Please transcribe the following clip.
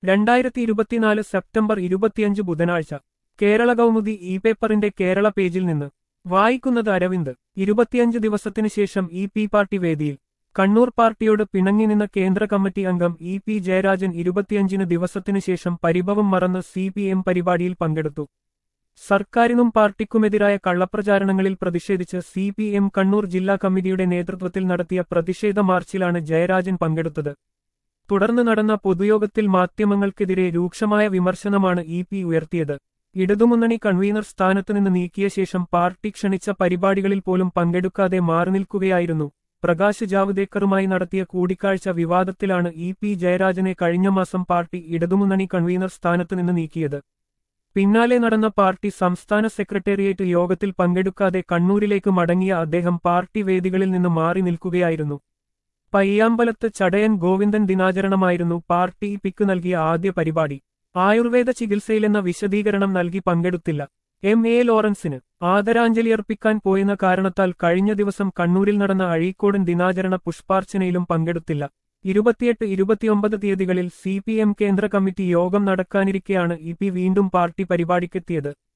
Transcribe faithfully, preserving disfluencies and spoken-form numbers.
രണ്ടായിരത്തി ഇരുപത്തിനാല് സെപ്റ്റംബർ ഇരുപത്തിയഞ്ച് ബുധനാഴ്ച കേരള കൗമുദി ഇ പേപ്പറിന്റെ കേരള പേജിൽ നിന്ന് വായിക്കുന്നത് അരവിന്ദ്. ഇരുപത്തിയഞ്ച് ദിവസത്തിനു ശേഷം ഇ പി പാർട്ടി വേദിയിൽ. കണ്ണൂർ പാർട്ടിയോട് പിണങ്ങി നിന്ന കേന്ദ്ര കമ്മിറ്റി അംഗം ഇ പി ജയരാജൻ ഇരുപത്തിയഞ്ചിന് ദിവസത്തിനു ശേഷം പരിഭവം മറന്ന് സി പി എം പരിപാടിയിൽ പങ്കെടുത്തു. സർക്കാരിനും പാർട്ടിക്കുമെതിരായ കള്ളപ്രചാരണങ്ങളിൽ പ്രതിഷേധിച്ച് സി പി എം കണ്ണൂർ ജില്ലാ കമ്മിറ്റിയുടെ നേതൃത്വത്തിൽ നടത്തിയ പ്രതിഷേധ മാർച്ചിലാണ് ജയരാജൻ പങ്കെടുത്തത്. തുടർന്ന് നടന്ന പൊതുയോഗത്തിൽ മാധ്യമങ്ങൾക്കെതിരെ രൂക്ഷമായ വിമർശനമാണ് ഇ പി ഉയർത്തിയത്. ഇടതുമുന്നണി കൺവീനർ സ്ഥാനത്തുനിന്ന് നീക്കിയ ശേഷം പാർട്ടി ക്ഷണിച്ച പരിപാടികളിൽ പോലും പങ്കെടുക്കാതെ മാറിനിൽക്കുകയായിരുന്നു. പ്രകാശ് ജാവ്ദേക്കറുമായി നടത്തിയ കൂടിക്കാഴ്ച വിവാദത്തിലാണ് ഇ പി ജയരാജനെ കഴിഞ്ഞ മാസം പാർട്ടി ഇടതുമുന്നണി കൺവീനർ സ്ഥാനത്തുനിന്ന് നീക്കിയത്. പിന്നാലെ നടന്ന പാർട്ടി സംസ്ഥാന സെക്രട്ടേറിയറ്റ് യോഗത്തിൽ പങ്കെടുക്കാതെ കണ്ണൂരിലേക്ക് മടങ്ങിയ അദ്ദേഹം പാർട്ടി വേദികളിൽ നിന്ന് മാറി നിൽക്കുകയായിരുന്നു. പയ്യാമ്പലത്ത് ചടയൻ ഗോവിന്ദൻ ദിനാചരണമായിരുന്നു പാർട്ടി ഇ പിക്ക് നൽകിയ ആദ്യ പരിപാടി. ആയുർവേദ ചികിത്സയിലെന്ന വിശദീകരണം നൽകി പങ്കെടുത്തില്ല. എം എ ലോറൻസിന് ആദരാഞ്ജലിയർപ്പിക്കാൻ പോയെന്ന കാരണത്താൽ കഴിഞ്ഞ ദിവസം കണ്ണൂരിൽ നടന്ന അഴീക്കോടൻ ദിനാചരണ പുഷ്പാർച്ചനയിലും പങ്കെടുത്തില്ല. ഇരുപത്തിയെട്ട് ഇരുപത്തിയൊമ്പത് തീയതികളിൽ സി പി എം കേന്ദ്ര കമ്മിറ്റി യോഗം നടക്കാനിരിക്കെയാണ് ഇ പി വീണ്ടും പാർട്ടി പരിപാടിക്കെത്തിയത്.